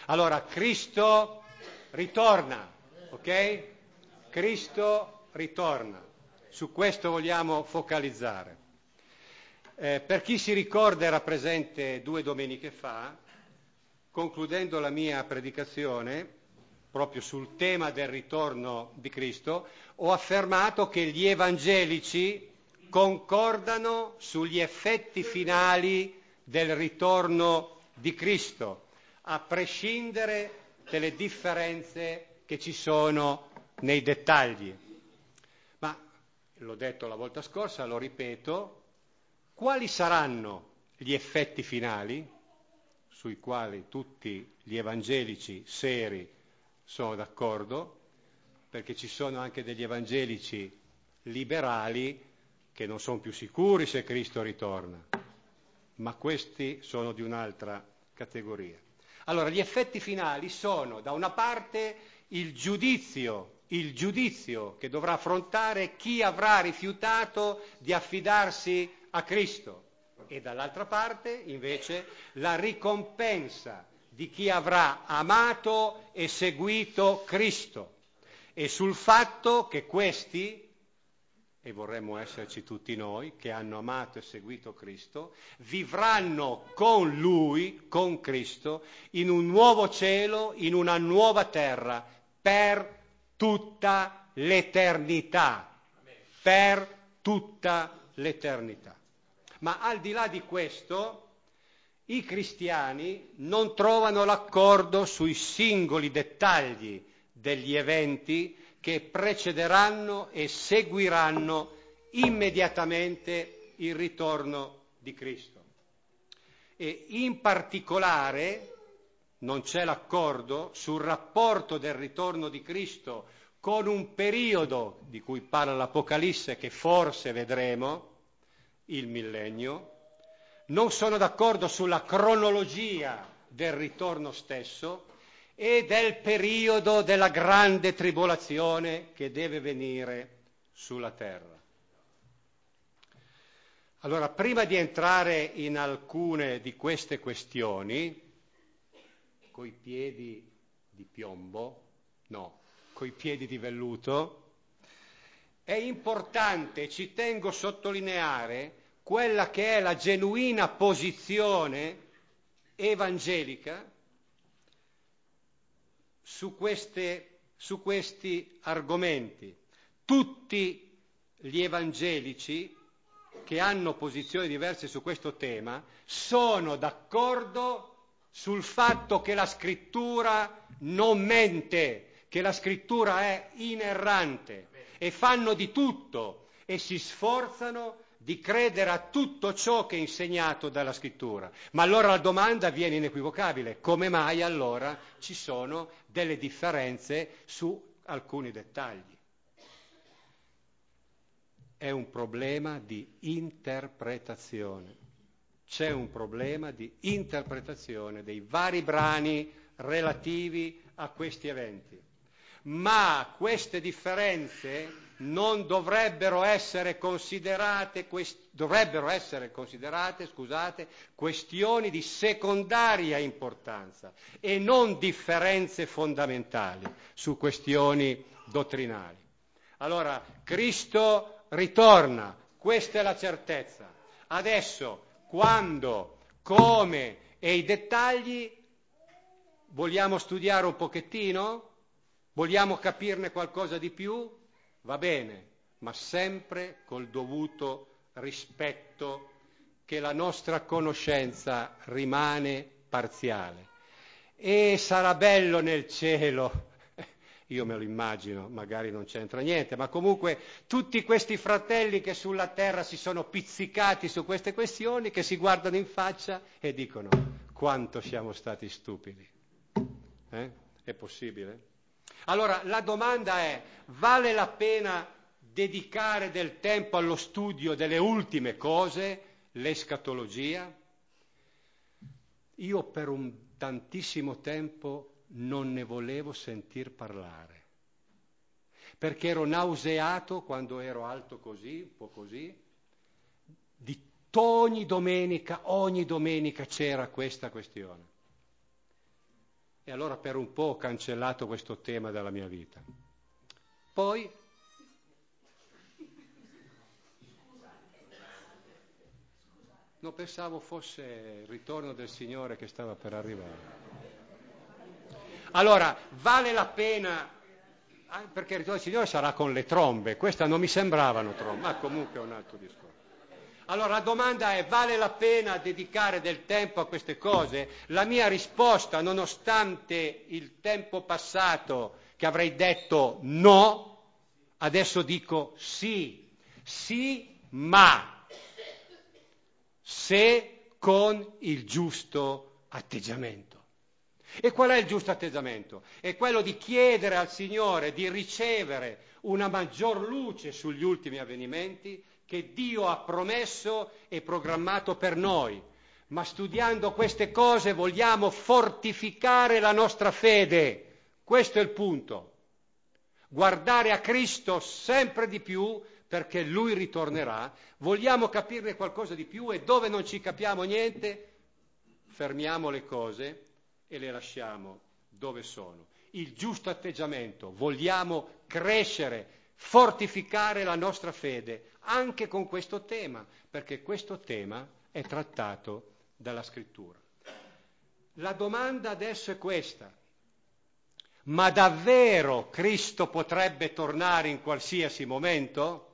Allora, Cristo ritorna, ok? Cristo ritorna. Su questo vogliamo focalizzare. Per chi si ricorda, era presente 2 domeniche fa, concludendo la mia predicazione proprio sul tema del ritorno di Cristo, ho affermato che gli evangelici concordano sugli effetti finali del ritorno di Cristo, a prescindere dalle differenze che ci sono nei dettagli. Ma l'ho detto la volta scorsa, lo ripeto, quali saranno gli effetti finali sui quali tutti gli evangelici seri sono d'accordo, perché ci sono anche degli evangelici liberali che non sono più sicuri se Cristo ritorna, ma questi sono di un'altra categoria. Allora, gli effetti finali sono, da una parte, il giudizio che dovrà affrontare chi avrà rifiutato di affidarsi a Cristo, e dall'altra parte, invece, la ricompensa di chi avrà amato e seguito Cristo, e sul fatto che questi, e vorremmo esserci tutti noi, che hanno amato e seguito Cristo, vivranno con Lui, con Cristo, in un nuovo cielo, in una nuova terra, per tutta l'eternità. Per tutta l'eternità. Ma al di là di questo, i cristiani non trovano l'accordo sui singoli dettagli degli eventi che precederanno e seguiranno immediatamente il ritorno di Cristo. E in particolare non c'è l'accordo sul rapporto del ritorno di Cristo con un periodo di cui parla l'Apocalisse, che forse vedremo, il millennio. Non sono d'accordo sulla cronologia del ritorno stesso e del periodo della grande tribolazione che deve venire sulla terra. Allora, prima di entrare in alcune di queste questioni, coi piedi di piombo, no, coi piedi di velluto, è importante, ci tengo a sottolineare, quella che è la genuina posizione evangelica su questi argomenti. Tutti gli evangelici che hanno posizioni diverse su questo tema sono d'accordo sul fatto che la scrittura non mente, che la scrittura è inerrante, e fanno di tutto e si sforzano di credere a tutto ciò che è insegnato dalla scrittura. Ma allora la domanda viene inequivocabile: come mai allora ci sono delle differenze su alcuni dettagli? È un problema di interpretazione. C'è un problema di interpretazione dei vari brani relativi a questi eventi. Ma queste differenze non dovrebbero essere considerate, questioni di secondaria importanza e non differenze fondamentali su questioni dottrinali. Allora, Cristo ritorna, questa è la certezza. Adesso, quando, come e i dettagli, vogliamo studiare un pochettino? Vogliamo capirne qualcosa di più? Va bene, ma sempre col dovuto rispetto che la nostra conoscenza rimane parziale. E sarà bello nel cielo, io me lo immagino, magari non c'entra niente, ma comunque tutti questi fratelli che sulla terra si sono pizzicati su queste questioni, che si guardano in faccia e dicono: quanto siamo stati stupidi. È possibile? Allora la domanda è: vale la pena dedicare del tempo allo studio delle ultime cose, l'escatologia? Io per un tantissimo tempo non ne volevo sentir parlare, perché ero nauseato quando ero alto così, un po' così, di ogni domenica c'era questa questione. E allora per un po' ho cancellato questo tema dalla mia vita. Poi no, pensavo fosse il ritorno del Signore che stava per arrivare. Allora, vale la pena, perché il ritorno del Signore sarà con le trombe, questa non mi sembravano trombe, ma comunque è un altro discorso. Allora la domanda è: vale la pena dedicare del tempo a queste cose? La mia risposta, nonostante il tempo passato che avrei detto no, adesso dico sì, sì, ma se con il giusto atteggiamento. E qual è il giusto atteggiamento? È quello di chiedere al Signore di ricevere una maggior luce sugli ultimi avvenimenti che Dio ha promesso e programmato per noi. Ma studiando queste cose vogliamo fortificare la nostra fede. Questo è il punto. Guardare a Cristo sempre di più perché Lui ritornerà. Vogliamo capirne qualcosa di più e dove non ci capiamo niente, fermiamo le cose e le lasciamo dove sono. Il giusto atteggiamento, vogliamo crescere, fortificare la nostra fede anche con questo tema, perché questo tema è trattato dalla Scrittura. La domanda adesso è questa: ma davvero Cristo potrebbe tornare in qualsiasi momento?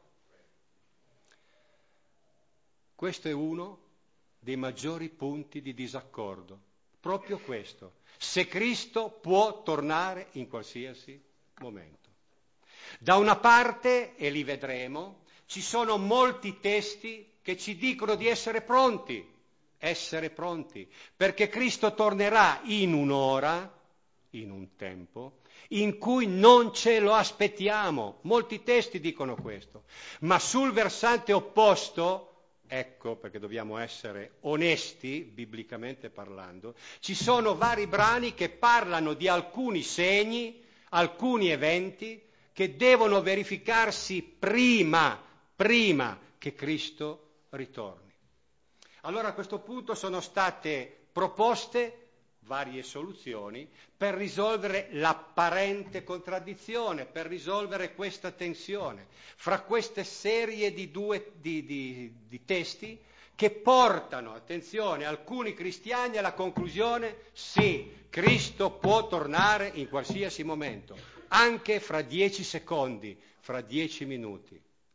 Questo è uno dei maggiori punti di disaccordo. Proprio questo, se Cristo può tornare in qualsiasi momento. Da una parte, e li vedremo, ci sono molti testi che ci dicono di essere pronti, perché Cristo tornerà in un'ora, in un tempo, in cui non ce lo aspettiamo. Molti testi dicono questo, ma sul versante opposto, ecco perché dobbiamo essere onesti, biblicamente parlando, ci sono vari brani che parlano di alcuni segni, alcuni eventi che devono verificarsi prima che Cristo ritorni. Allora a questo punto sono state proposte varie soluzioni per risolvere l'apparente contraddizione, per risolvere questa tensione fra queste serie di testi che portano, attenzione, alcuni cristiani alla conclusione: sì, Cristo può tornare in qualsiasi momento, anche fra 10 secondi, fra 10 minuti.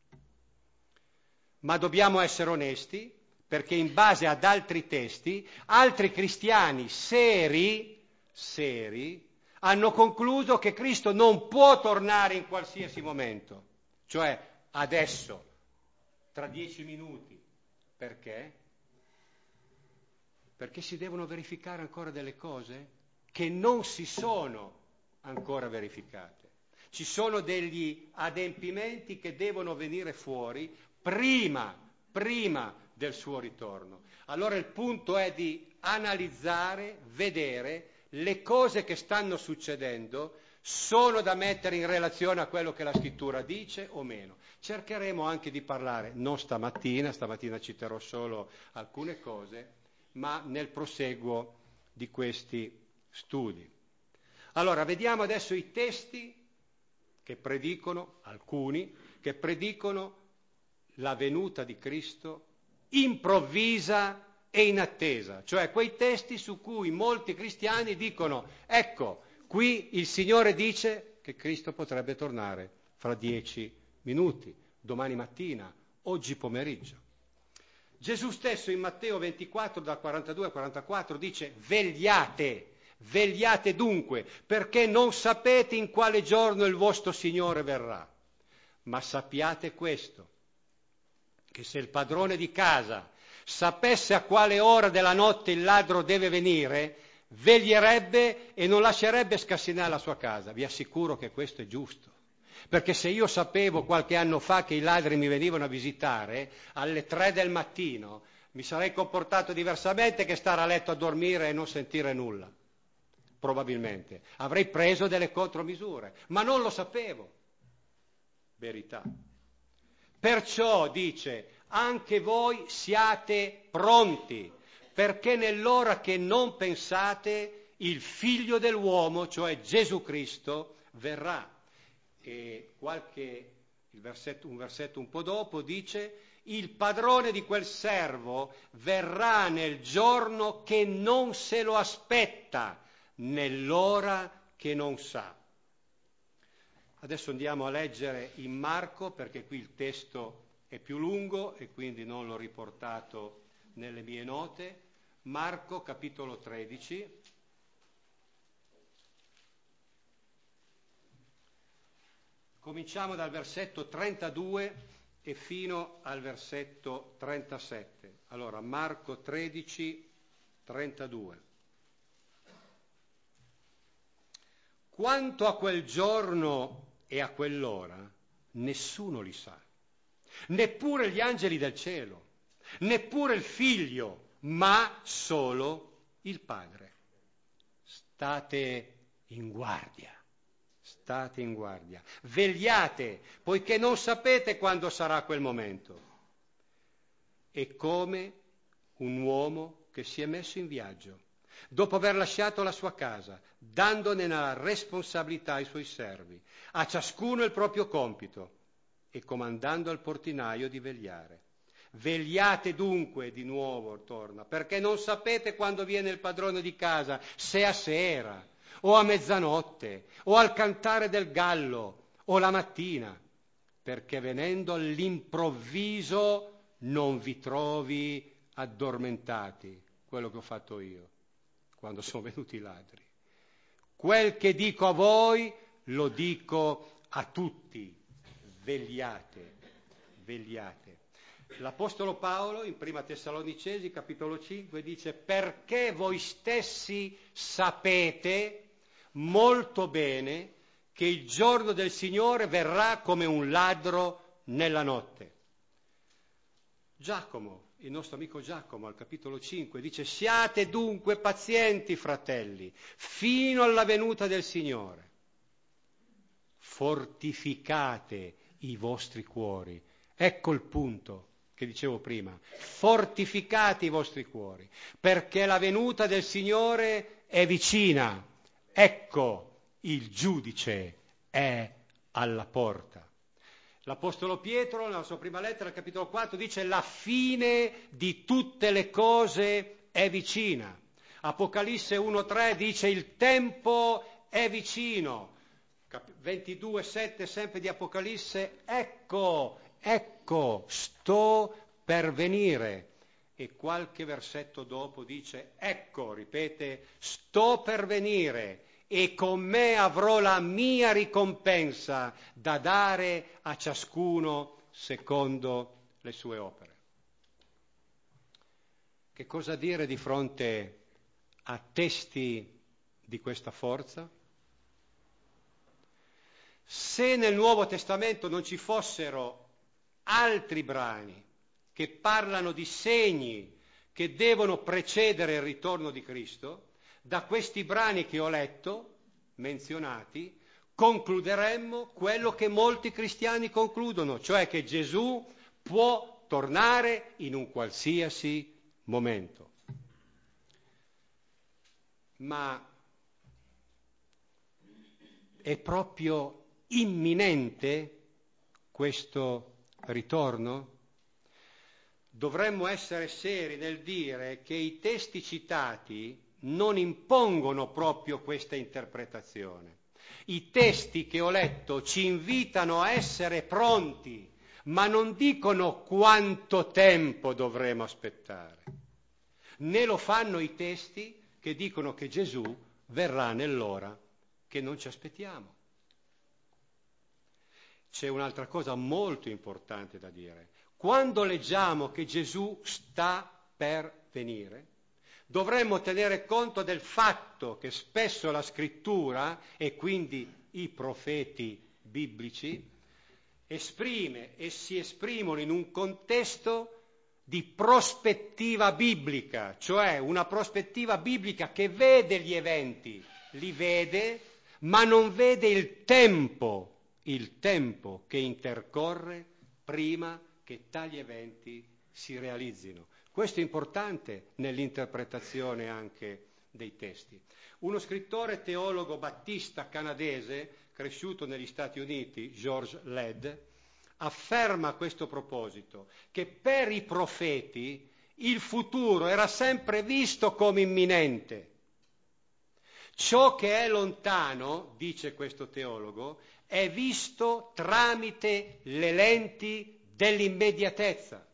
Ma dobbiamo essere onesti, perché in base ad altri testi, altri cristiani seri hanno concluso che Cristo non può tornare in qualsiasi momento, cioè adesso, tra 10 minuti. Perché? Perché si devono verificare ancora delle cose che non si sono ancora verificate. Ci sono degli adempimenti che devono venire fuori prima del suo ritorno. Allora il punto è di analizzare, vedere le cose che stanno succedendo sono da mettere in relazione a quello che la Scrittura dice o meno. Cercheremo anche di parlare, non stamattina citerò solo alcune cose, ma nel proseguo di questi studi. Allora, vediamo adesso i testi che predicono, alcuni, che predicono la venuta di Cristo improvvisa e in attesa, cioè quei testi su cui molti cristiani dicono: ecco, qui il Signore dice che Cristo potrebbe tornare fra 10 minuti, domani mattina, oggi pomeriggio. Gesù stesso in Matteo 24, da 42 a 44, dice: vegliate dunque, perché non sapete in quale giorno il vostro Signore verrà. Ma sappiate questo, che se il padrone di casa sapesse a quale ora della notte il ladro deve venire, veglierebbe e non lascerebbe scassinare la sua casa. Vi assicuro che questo è giusto, perché se io sapevo qualche anno fa che i ladri mi venivano a visitare alle 3 del mattino, mi sarei comportato diversamente che stare a letto a dormire e non sentire nulla. Probabilmente avrei preso delle contromisure, ma non lo sapevo. Verità. Perciò dice: anche voi siate pronti, perché nell'ora che non pensate il figlio dell'uomo, cioè Gesù Cristo, verrà. E un versetto un po' dopo dice: il padrone di quel servo verrà nel giorno che non se lo aspetta, nell'ora che non sa. Adesso andiamo a leggere in Marco, perché qui il testo è più lungo e quindi non l'ho riportato nelle mie note. Marco capitolo 13. Cominciamo dal versetto 32 e fino al versetto 37. Allora, Marco 13, 32. Quanto a quel giorno e a quell'ora, nessuno li sa, neppure gli angeli del cielo, neppure il figlio, ma solo il Padre. State in guardia. State in guardia, vegliate, poiché non sapete quando sarà quel momento. È come un uomo che si è messo in viaggio, dopo aver lasciato la sua casa, dandone la responsabilità ai suoi servi, a ciascuno il proprio compito, e comandando al portinaio di vegliare. Vegliate dunque, di nuovo torna, perché non sapete quando viene il padrone di casa, se a sera, o a mezzanotte, o al cantare del gallo, o la mattina, perché venendo all'improvviso non vi trovi addormentati, quello che ho fatto io, quando sono venuti i ladri. Quel che dico a voi, lo dico a tutti, vegliate, vegliate. L'Apostolo Paolo, in Prima Tessalonicesi, capitolo 5, dice: perché voi stessi sapete molto bene che il giorno del Signore verrà come un ladro nella notte. Giacomo, il nostro amico Giacomo, al capitolo 5, dice: siate dunque pazienti, fratelli, fino alla venuta del Signore. Fortificate i vostri cuori. Ecco il punto che dicevo prima. Fortificate i vostri cuori, perché la venuta del Signore è vicina. Ecco, il giudice è alla porta. L'Apostolo Pietro, nella sua prima lettera, al capitolo 4, dice: la fine di tutte le cose è vicina. Apocalisse 1,3 dice: il tempo è vicino. 22,7 sempre di Apocalisse: ecco, sto per venire. E qualche versetto dopo dice: ecco, ripete, sto per venire e con me avrò la mia ricompensa da dare a ciascuno secondo le sue opere. Che cosa dire di fronte a testi di questa forza? Se nel Nuovo Testamento non ci fossero altri brani che parlano di segni che devono precedere il ritorno di Cristo, da questi brani che ho letto, menzionati, concluderemmo quello che molti cristiani concludono, cioè che Gesù può tornare in un qualsiasi momento. Ma è proprio imminente questo ritorno? Dovremmo essere seri nel dire che i testi citati non impongono proprio questa interpretazione. I testi che ho letto ci invitano a essere pronti, ma non dicono quanto tempo dovremo aspettare. Né lo fanno i testi che dicono che Gesù verrà nell'ora che non ci aspettiamo. C'è un'altra cosa molto importante da dire. Quando leggiamo che Gesù sta per venire, dovremmo tenere conto del fatto che spesso la scrittura, e quindi i profeti biblici, si esprimono in un contesto di prospettiva biblica, cioè una prospettiva biblica che vede gli eventi, li vede, ma non vede il tempo che intercorre prima che tali eventi si realizzino. Questo è importante nell'interpretazione anche dei testi. Uno scrittore teologo battista canadese, cresciuto negli Stati Uniti, George Led, afferma a questo proposito che per i profeti il futuro era sempre visto come imminente. Ciò che è lontano, dice questo teologo, è visto tramite le lenti dell'immediatezza.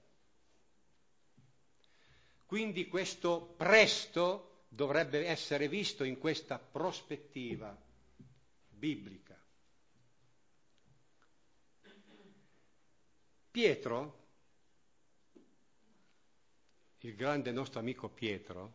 Quindi questo presto dovrebbe essere visto in questa prospettiva biblica. Pietro, il grande nostro amico Pietro,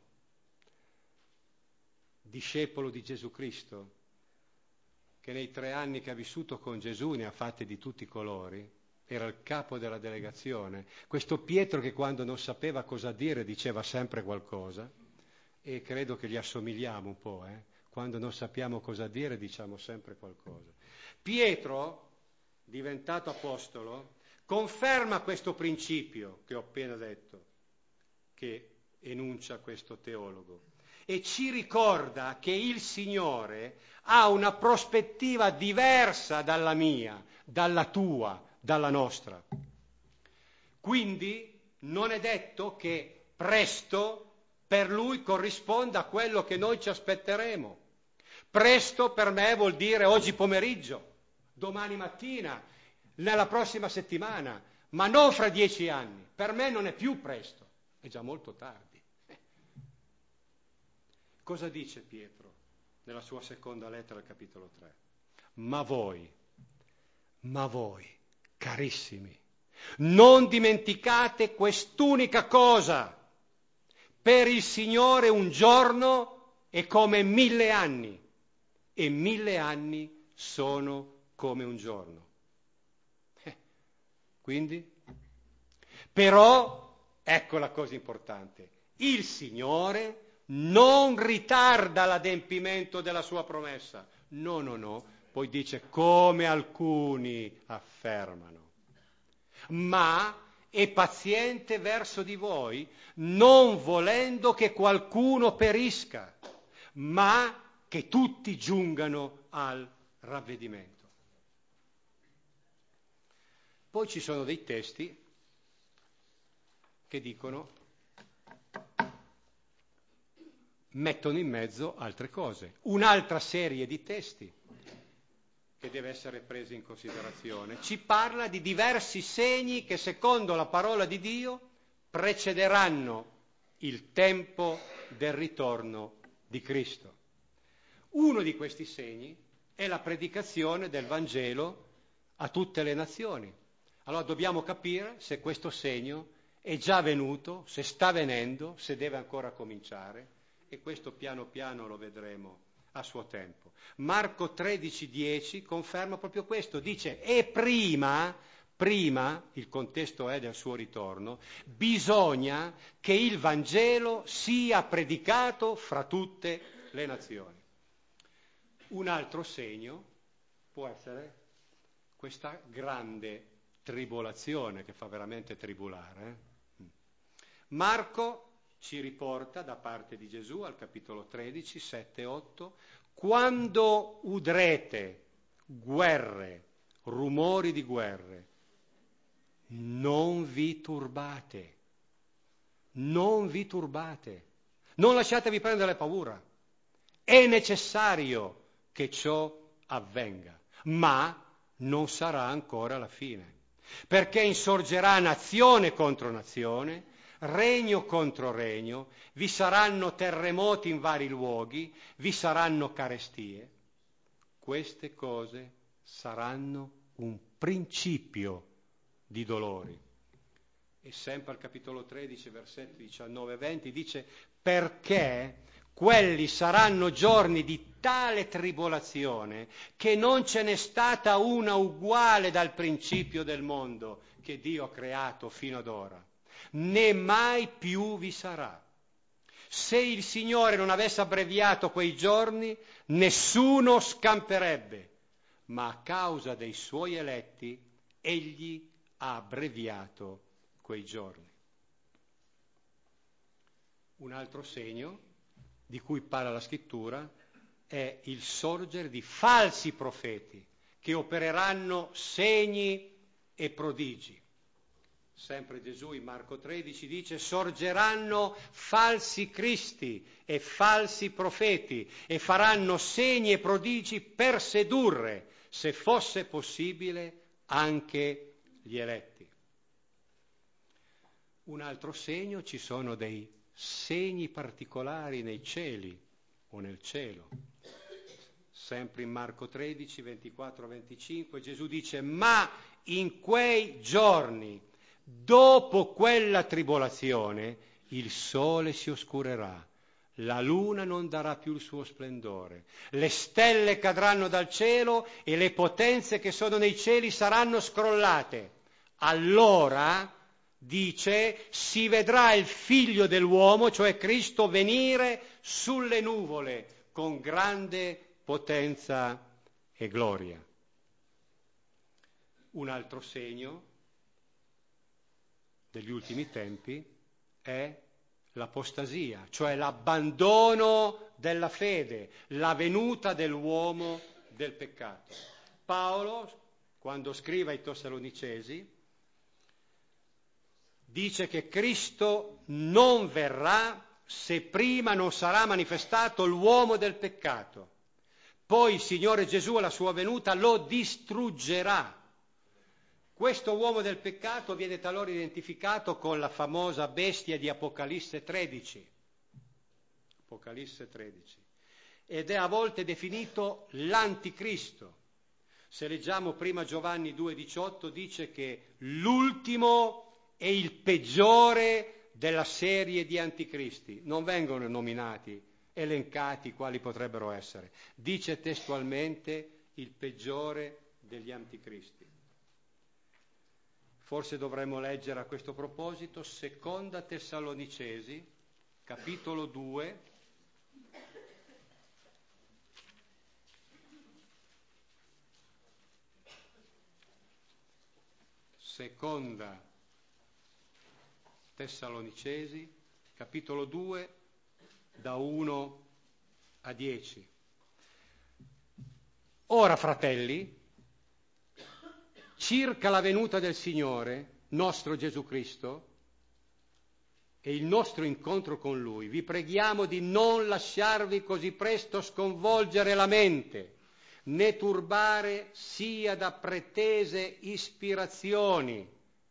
discepolo di Gesù Cristo, che nei 3 anni che ha vissuto con Gesù ne ha fatti di tutti i colori, era il capo della delegazione. Questo Pietro che quando non sapeva cosa dire diceva sempre qualcosa, e credo che gli assomigliamo un po', Quando non sappiamo cosa dire diciamo sempre qualcosa. Pietro, diventato apostolo, conferma questo principio che ho appena detto, che enuncia questo teologo, e ci ricorda che il Signore ha una prospettiva diversa dalla mia, dalla tua, dalla nostra. Quindi non è detto che presto per Lui corrisponda a quello che noi ci aspetteremo. Presto per me vuol dire oggi pomeriggio, domani mattina, nella prossima settimana, ma non fra 10 anni. Per me non è più presto, è già molto tardi. Cosa dice Pietro nella sua seconda lettera al capitolo 3? Ma voi, carissimi, non dimenticate quest'unica cosa. Per il Signore un giorno è come 1000 anni e 1000 anni sono come un giorno. Quindi? Però, ecco la cosa importante, il Signore non ritarda l'adempimento della sua promessa. No. Poi dice come alcuni affermano. Ma è paziente verso di voi, non volendo che qualcuno perisca, ma che tutti giungano al ravvedimento. Poi ci sono dei testi che dicono, mettono in mezzo altre cose. Un'altra serie di testi che deve essere presa in considerazione ci parla di diversi segni che secondo la parola di Dio precederanno il tempo del ritorno di Cristo. Uno di questi segni è la predicazione del Vangelo a tutte le nazioni. Allora dobbiamo capire se questo segno è già venuto, se sta venendo, se deve ancora cominciare, e questo piano piano lo vedremo a suo tempo. Marco 13,10 conferma proprio questo, dice e prima, il contesto è del suo ritorno, bisogna che il Vangelo sia predicato fra tutte le nazioni. Un altro segno può essere questa grande tribolazione che fa veramente tribulare. Marco ci riporta da parte di Gesù al capitolo 13, 7 e 8, quando udrete guerre, rumori di guerre, non vi turbate, non lasciatevi prendere paura, è necessario che ciò avvenga, ma non sarà ancora la fine, perché insorgerà nazione contro nazione, regno contro regno, vi saranno terremoti in vari luoghi, vi saranno carestie. Queste cose saranno un principio di dolori. E sempre al capitolo 13, versetti 19 e 20 dice perché quelli saranno giorni di tale tribolazione che non ce n'è stata una uguale dal principio del mondo che Dio ha creato fino ad ora, né mai più vi sarà. Se il Signore non avesse abbreviato quei giorni, nessuno scamperebbe, ma a causa dei suoi eletti, egli ha abbreviato quei giorni. Un altro segno di cui parla la scrittura è il sorgere di falsi profeti che opereranno segni e prodigi. Sempre Gesù in Marco 13 dice: sorgeranno falsi cristi e falsi profeti e faranno segni e prodigi per sedurre, se fosse possibile, anche gli eletti. Un altro segno: ci sono dei segni particolari nei cieli o nel cielo. Sempre in Marco 13, 24-25, Gesù dice: ma in quei giorni, dopo quella tribolazione, il sole si oscurerà, la luna non darà più il suo splendore, le stelle cadranno dal cielo e le potenze che sono nei cieli saranno scrollate. Allora, dice, si vedrà il Figlio dell'uomo, cioè Cristo, venire sulle nuvole con grande potenza e gloria. Un altro segno degli ultimi tempi è l'apostasia, cioè l'abbandono della fede, la venuta dell'uomo del peccato. Paolo, quando scrive ai Tessalonicesi, dice che Cristo non verrà se prima non sarà manifestato l'uomo del peccato. Poi il Signore Gesù alla sua venuta lo distruggerà. Questo uomo del peccato viene talora identificato con la famosa bestia di Apocalisse 13. Apocalisse 13. Ed è a volte definito l'anticristo. Se leggiamo prima Giovanni 2,18 dice che l'ultimo è il peggiore della serie di anticristi. Non vengono nominati, elencati quali potrebbero essere. Dice testualmente il peggiore degli anticristi. Forse dovremmo leggere a questo proposito Seconda Tessalonicesi, capitolo 2, Seconda Tessalonicesi, capitolo 2, da 1 a 10. Ora, fratelli, circa la venuta del Signore, nostro Gesù Cristo, e il nostro incontro con Lui, vi preghiamo di non lasciarvi così presto sconvolgere la mente, né turbare sia da pretese ispirazioni,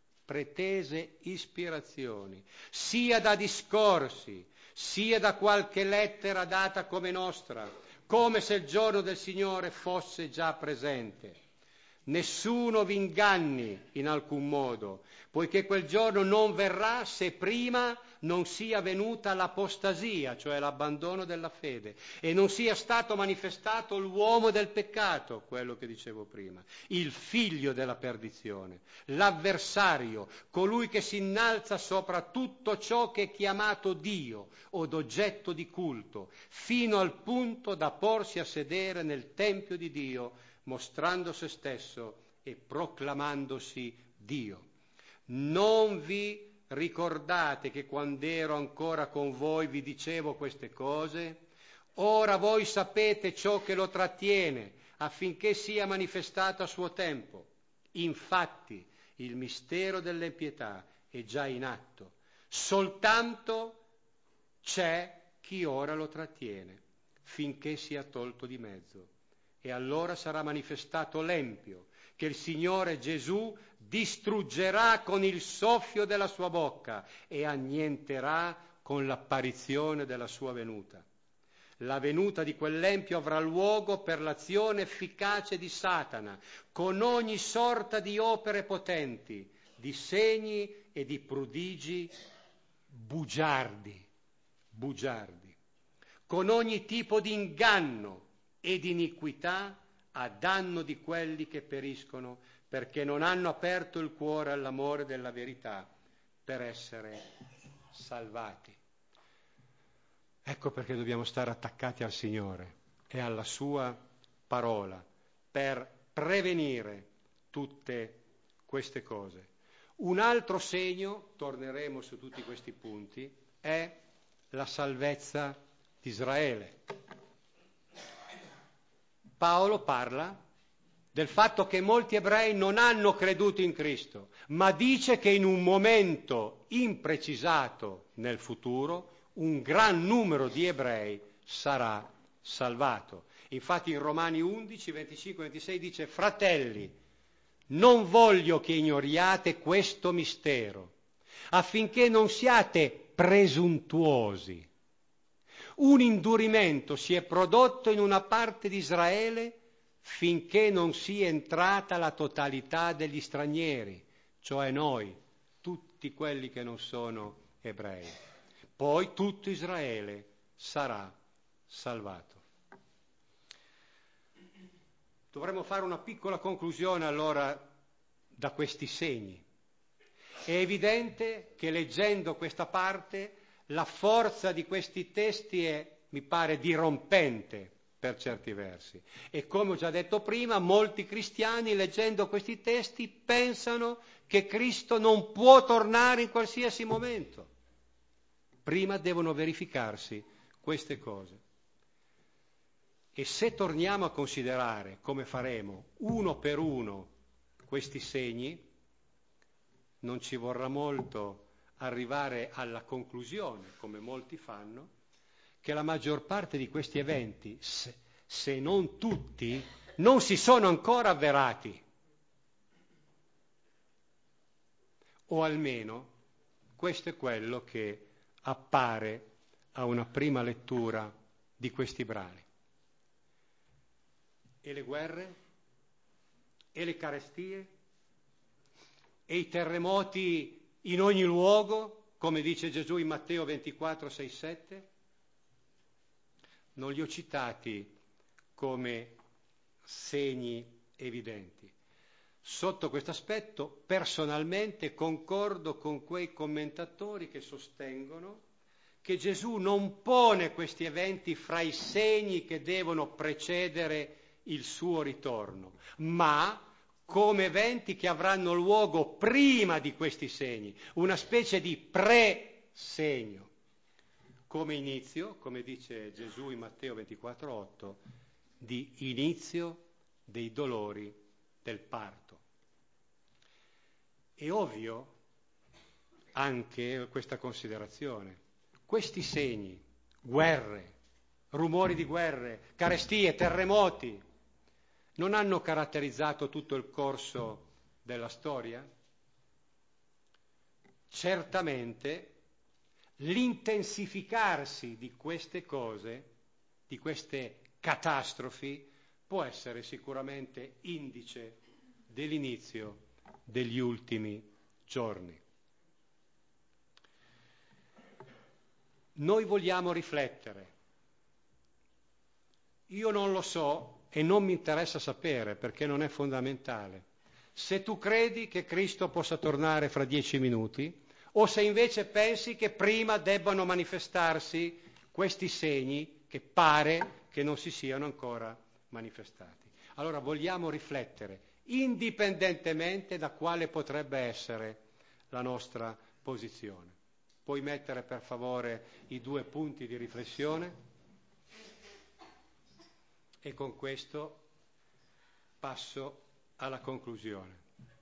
sia da discorsi, sia da qualche lettera data come nostra, come se il giorno del Signore fosse già presente. Nessuno vi inganni in alcun modo, poiché quel giorno non verrà se prima non sia venuta l'apostasia, cioè l'abbandono della fede, e non sia stato manifestato l'uomo del peccato, quello che dicevo prima, il figlio della perdizione, l'avversario, colui che si innalza sopra tutto ciò che è chiamato Dio o d'oggetto di culto, fino al punto da porsi a sedere nel tempio di Dio, mostrando se stesso e proclamandosi Dio. Non vi ricordate che quando ero ancora con voi vi dicevo queste cose? Ora voi sapete ciò che lo trattiene, affinché sia manifestato a suo tempo. Infatti, il mistero dell'impietà è già in atto. Soltanto c'è chi ora lo trattiene, finché sia tolto di mezzo. E allora sarà manifestato l'empio, che il Signore Gesù distruggerà con il soffio della sua bocca e annienterà con l'apparizione della sua venuta. La venuta di quell'empio avrà luogo per l'azione efficace di Satana, con ogni sorta di opere potenti, di segni e di prodigi bugiardi, con ogni tipo di inganno ed iniquità a danno di quelli che periscono, perché non hanno aperto il cuore all'amore della verità per essere salvati. Ecco perché dobbiamo stare attaccati al Signore e alla sua parola per prevenire tutte queste cose. Un altro segno, torneremo su tutti questi punti, è la salvezza Israele. Paolo parla del fatto che molti ebrei non hanno creduto in Cristo, ma dice che in un momento imprecisato nel futuro un gran numero di ebrei sarà salvato. Infatti in Romani 11, 25 26 dice: fratelli, non voglio che ignoriate questo mistero, affinché non siate presuntuosi. Un indurimento si è prodotto in una parte di Israele finché non sia entrata la totalità degli stranieri, cioè noi, tutti quelli che non sono ebrei. Poi tutto Israele sarà salvato. Dovremmo fare una piccola conclusione allora da questi segni. È evidente che leggendo questa parte la forza di questi testi è, mi pare, dirompente per certi versi. E come ho già detto prima, molti cristiani leggendo questi testi pensano che Cristo non può tornare in qualsiasi momento. Prima devono verificarsi queste cose. E se torniamo a considerare, come faremo, uno per uno questi segni, non ci vorrà molto arrivare alla conclusione, come molti fanno, che la maggior parte di questi eventi, se non tutti, non si sono ancora avverati. O almeno questo è quello che appare a una prima lettura di questi brani. E le guerre, e le carestie, e i terremoti in ogni luogo, come dice Gesù in Matteo 24, 6, 7, non li ho citati come segni evidenti. Sotto questo aspetto, personalmente concordo con quei commentatori che sostengono che Gesù non pone questi eventi fra i segni che devono precedere il suo ritorno, ma come eventi che avranno luogo prima di questi segni, una specie di pre-segno, come inizio, come dice Gesù in Matteo 24,8, di inizio dei dolori del parto. È ovvio anche questa considerazione. Questi segni, guerre, rumori di guerre, carestie, terremoti, non hanno caratterizzato tutto il corso della storia? Certamente l'intensificarsi di queste cose, di queste catastrofi, può essere sicuramente indice dell'inizio degli ultimi giorni. Noi vogliamo riflettere. Io non lo so e non mi interessa sapere perché non è fondamentale. Se tu credi che Cristo possa tornare fra 10 minuti o se invece pensi che prima debbano manifestarsi questi segni che pare che non si siano ancora manifestati. Allora vogliamo riflettere indipendentemente da quale potrebbe essere la nostra posizione. Puoi mettere per favore i 2 punti di riflessione? E con questo passo alla conclusione.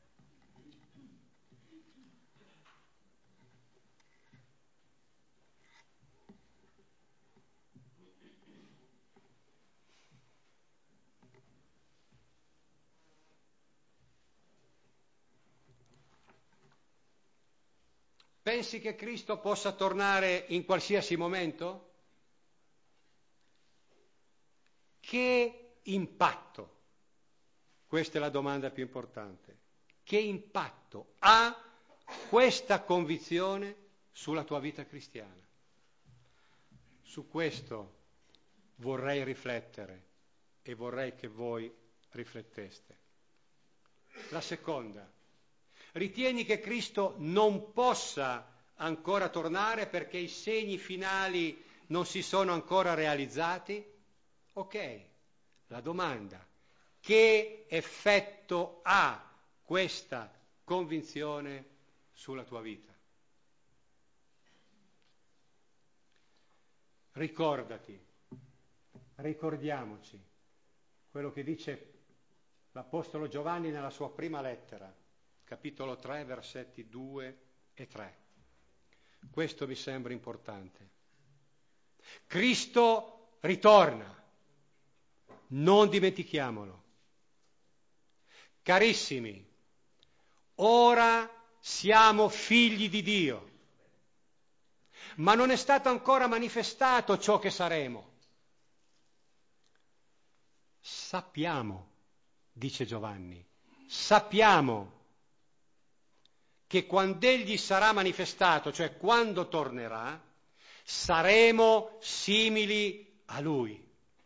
Pensi che Cristo possa tornare in qualsiasi momento? Che impatto? Questa è la domanda più importante. Che impatto ha questa convinzione sulla tua vita cristiana? Su questo vorrei riflettere e vorrei che voi rifletteste. La seconda, ritieni che Cristo non possa ancora tornare perché i segni finali non si sono ancora realizzati? Ok, la domanda, che effetto ha questa convinzione sulla tua vita? ricordati, ricordiamoci quello che dice l'Apostolo Giovanni nella sua prima lettera, capitolo 3, versetti 2 e 3. Questo mi sembra importante. Cristo ritorna, non dimentichiamolo. Carissimi, ora siamo figli di Dio, ma non è stato ancora manifestato ciò che saremo. Sappiamo, dice Giovanni, sappiamo che quando egli sarà manifestato, cioè quando tornerà, saremo simili a lui,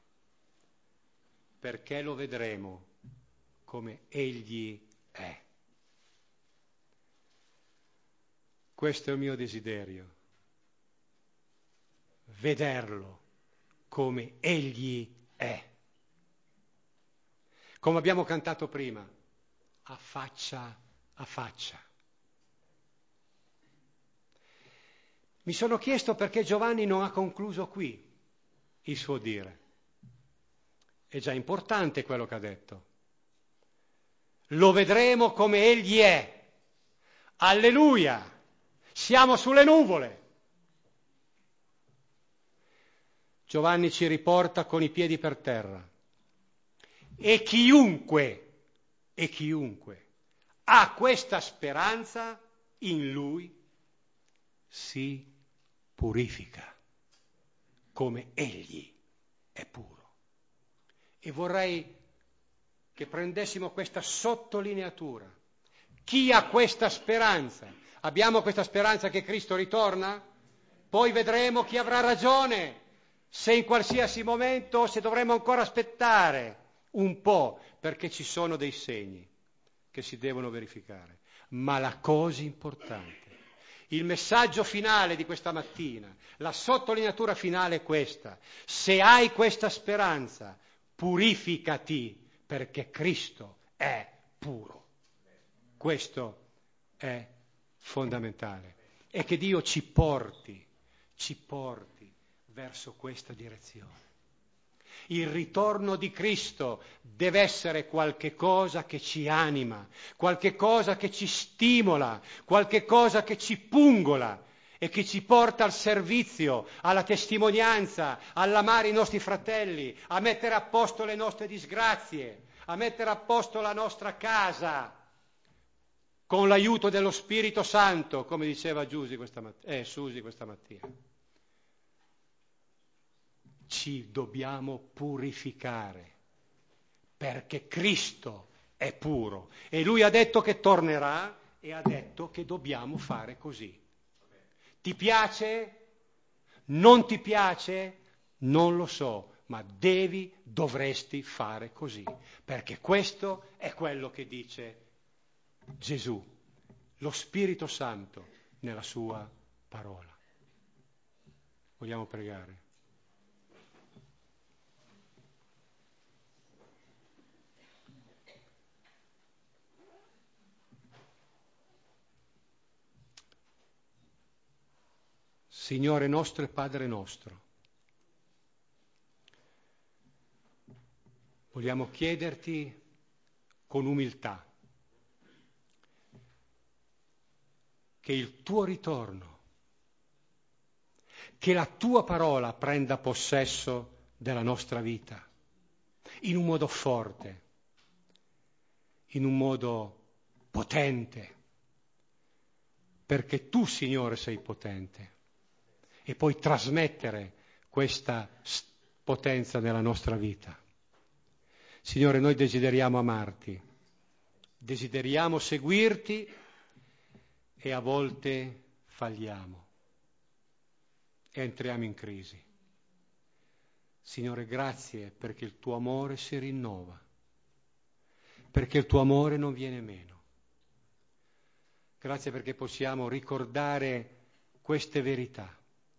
perché lo vedremo come egli è. Questo è il mio desiderio, vederlo come egli è. Come abbiamo cantato prima, a faccia a faccia. Mi sono chiesto perché Giovanni non ha concluso qui il suo dire. È già importante quello che ha detto. Lo vedremo come egli è. Alleluia! Siamo sulle nuvole. Giovanni ci riporta con i piedi per terra. E chiunque ha questa speranza in lui si purifica come egli è puro. E vorrei che prendessimo questa sottolineatura. Chi ha questa speranza? Abbiamo questa speranza che Cristo ritorna? Poi vedremo chi avrà ragione, se in qualsiasi momento, se dovremo ancora aspettare un po', perché ci sono dei segni che si devono verificare. Ma la cosa importante, il messaggio finale di questa mattina, la sottolineatura finale è questa: se hai questa speranza, purificati, perché Cristo è puro. Questo è fondamentale. E che Dio ci porti verso questa direzione. Il ritorno di Cristo deve essere qualche cosa che ci anima, qualche cosa che ci stimola, qualche cosa che ci pungola e che ci porta al servizio, alla testimonianza, all'amare i nostri fratelli, a mettere a posto le nostre disgrazie, a mettere a posto la nostra casa, con l'aiuto dello Spirito Santo, come diceva Susi questa mattina. Ci dobbiamo purificare, perché Cristo è puro. E Lui ha detto che tornerà e ha detto che dobbiamo fare così. Ti piace? Non ti piace? Non lo so, ma dovresti fare così, perché questo è quello che dice Gesù, lo Spirito Santo nella sua parola. Vogliamo pregare? Signore nostro e Padre nostro, vogliamo chiederti con umiltà che il tuo ritorno, che la tua parola prenda possesso della nostra vita, in un modo forte, in un modo potente, perché tu, Signore, sei potente e puoi trasmettere questa potenza nella nostra vita. Signore, noi desideriamo amarti, desideriamo seguirti e a volte falliamo e entriamo in crisi. Signore, grazie perché il tuo amore si rinnova, perché il tuo amore non viene meno. Grazie perché possiamo ricordare queste verità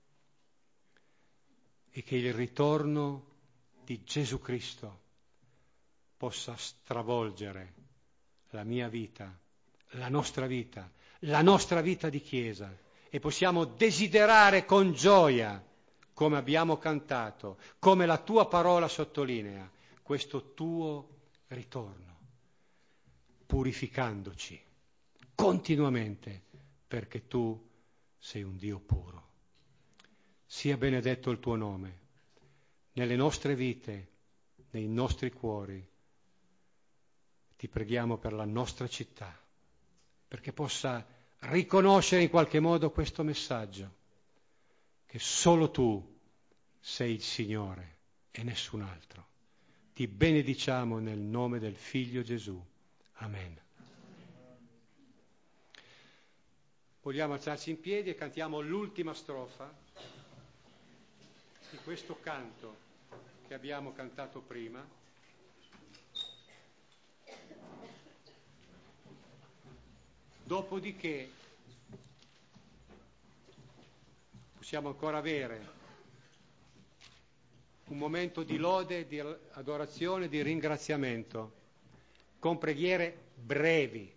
e che il ritorno di Gesù Cristo possa stravolgere la mia vita, la nostra vita di Chiesa, e possiamo desiderare con gioia come abbiamo cantato, come la tua parola sottolinea, questo tuo ritorno, purificandoci continuamente, perché tu sei un Dio puro. Sia benedetto il tuo nome nelle nostre vite, nei nostri cuori. Ti preghiamo per la nostra città, perché possa riconoscere in qualche modo questo messaggio, che solo tu sei il Signore e nessun altro. Ti benediciamo nel nome del Figlio Gesù. Amen. Vogliamo alzarci in piedi e cantiamo l'ultima strofa di questo canto che abbiamo cantato prima. Dopodiché possiamo ancora avere un momento di lode, di adorazione, di ringraziamento, con preghiere brevi,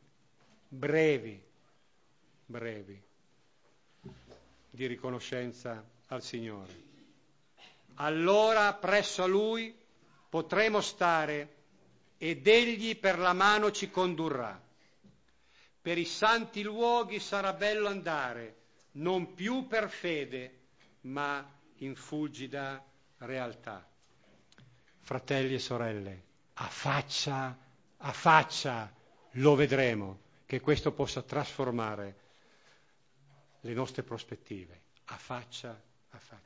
di riconoscenza al Signore. Allora presso a Lui potremo stare ed Egli per la mano ci condurrà. Per i santi luoghi sarà bello andare, non più per fede, ma in fulgida realtà. Fratelli e sorelle, a faccia lo vedremo, che questo possa trasformare le nostre prospettive, a faccia.